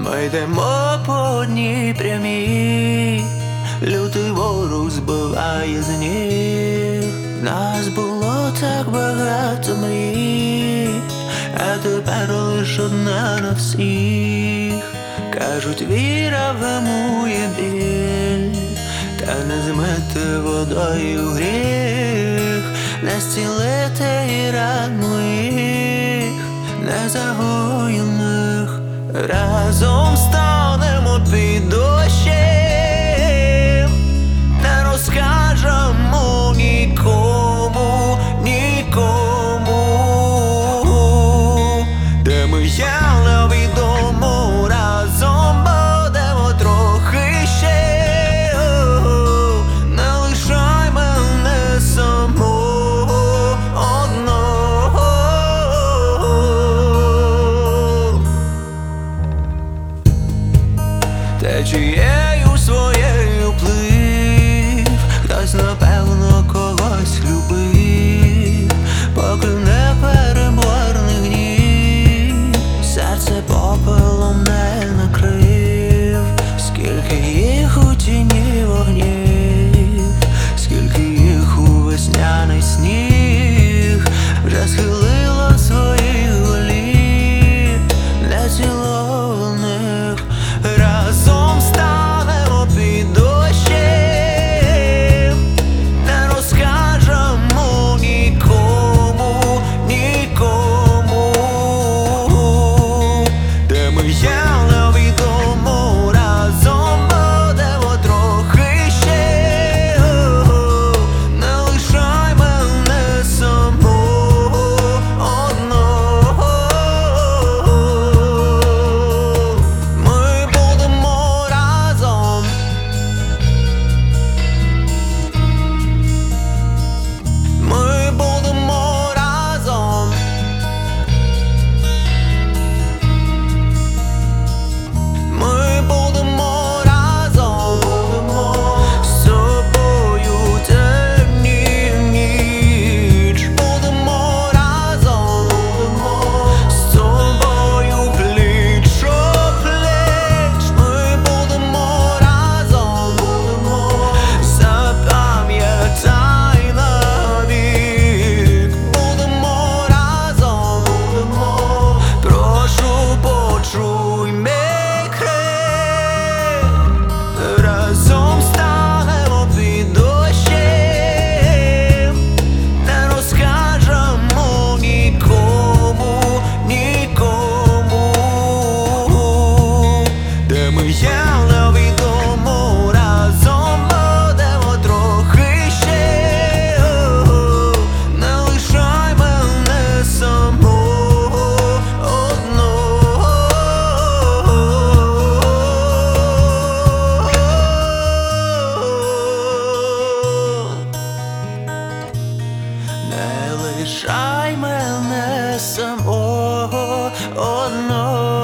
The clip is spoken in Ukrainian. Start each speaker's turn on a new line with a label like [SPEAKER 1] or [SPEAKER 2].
[SPEAKER 1] Ми йдемо по одній прямій, лютий ворог збиває з ніг. Нас було так багато мрій, а тепер лиш одна на всіх. Кажуть, віра вгамує біль, та не змити водою гріх, не зцілити і ран моїх незагоєних. Разом станемо під дощем, не розкажемо нікому, нікому, де ми є невідомо. Разом будемо трохи ще, не лишай мене самого одного. Течією своєю плив, хтось напевно когось любив, поки не переборний гнів, серце попелом не накрив. Скільки їх у тіні вогнів, скільки їх у весняний сніг, вже схилило своїх голів нецілованих. Разом станемо під дощем, не розкажемо нікому, нікому, де ми є невідомо. Разом будемо трохи ще, не лишай мене самого одного. Не лишай мене самого одного.